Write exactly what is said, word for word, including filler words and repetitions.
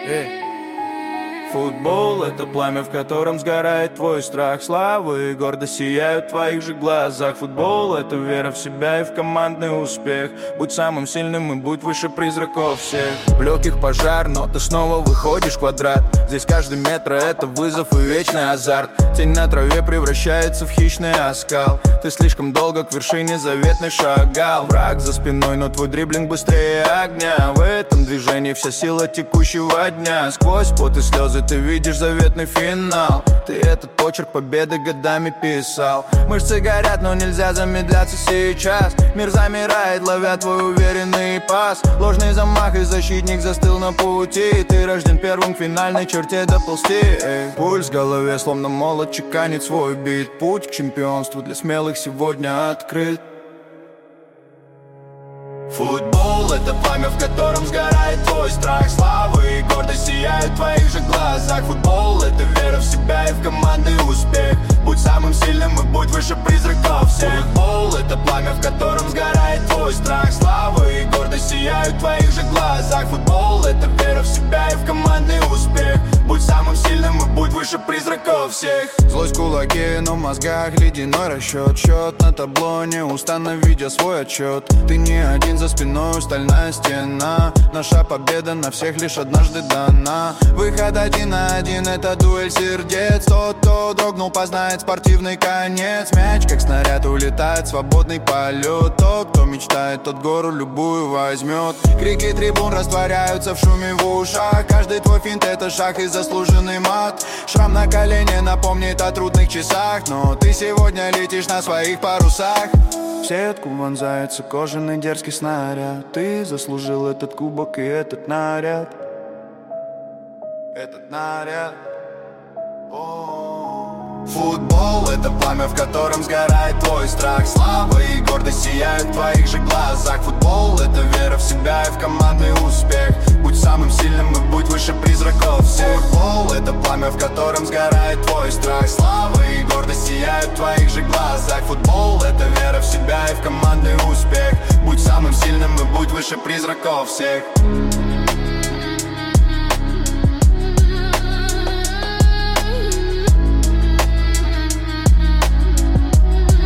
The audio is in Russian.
Эй. Футбол — это пламя, в котором сгорает твой страх. Славы и гордость сияют в твоих же глазах. Футбол — это вера в себя и в командный успех. Будь самым сильным и будь выше призраков всех. В легких пожар, но ты снова выходишь в квадрат. Здесь каждый метр — это вызов и вечный азарт. Тень на траве превращается в хищный оскал. Ты слишком долго к вершине заветной шагал. Враг за спиной, но твой дриблинг быстрее огня. В этом движении вся сила текущего дня. Сквозь пот и слезы ты видишь заветный финал. Ты этот почерк победы годами писал. Мышцы горят, но нельзя замедляться сейчас. Мир замирает, ловя твой уверенный пас. Ложный замах и защитник застыл на пути. Ты рожден первым к финальной черте доползти. Эй. Пульс в голове, словно молот, чеканит свой бит. Путь к чемпионству для смелых сегодня открыт. Футбол — это пламя, в котором сгорает твой страх. Славы и гордость сияют в твоих же глазах. Футбол — это вера в себя и в командный успех. Будь самым сильным и будь выше призраков всех. Футбол — это пламя, в котором сгорает твой страх. Славы и гордость сияют в твоих же глазах. Футбол — это вера в себя и в командный успех. Будь самым сильным и будь выше призраков всех. Злость в кулаке, но в мозгах ледяной расчет. Счет на табло, неустанно видя свой отчет. Ты не один, за спиной стальная стена. Наша победа на всех лишь однажды дана. Выход один на один — это дуэль сердец. Тот, кто дрогнул, познает спортивный конец. Мяч, как снаряд, улетает в свободный полет. Тот, кто мечтает, тот гору любую возьмет. Крики трибун растворяются в шуме в ушах. Каждый твой финт — это шаг и заслуженный мат. Шрам на колене напомнит о трудных часах. Но ты сегодня летишь на своих парусах. В сетку вонзается кожаный дерзкий снаряд. Ты заслужил этот кубок и этот наряд. Этот наряд. О-о-о. Футбол — это пламя, в котором сгорает твой страх. Слава и гордость сияют в твоих же глазах. Футбол — это вера в себя и в командный успех. Будь самым сильным и будь выше призраков всех. Футбол — это пламя, в котором сгорает твой страх. Слава и гордость сияют в твоих же глазах. Футбол — это вера в себя и в командный успех. Будь самым сильным и будь выше призраков всех.